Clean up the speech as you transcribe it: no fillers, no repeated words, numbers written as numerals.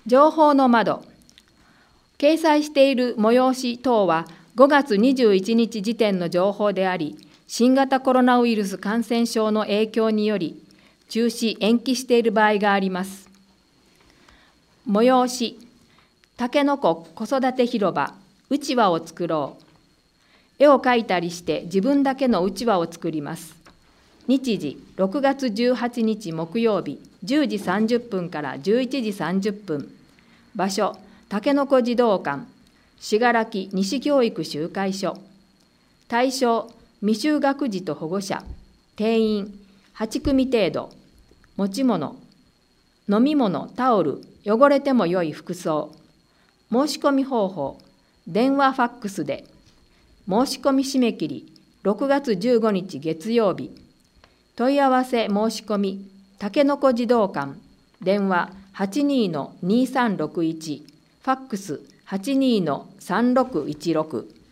情報の窓。掲載している催し等は5月21日時点の情報であり、新型コロナウイルス感染症の影響により、中止・延期している場合があります。催し、たけのこ子育て広場、うちわを作ろう。絵を描いたりして自分だけのうちわを作ります。日時、6月18日木曜日、10時30分から11時30分。場所、たけのこ児童館、信楽西教育集会所。対象、未就学児と保護者。定員、8組程度。持ち物、飲み物、タオル、汚れても良い服装。申し込み方法、電話ファックスで。申し込み締め切り、6月15日月曜日。問い合わせ申し込み、たけのこ児童館、電話 82-2361、ファックス 82-3616。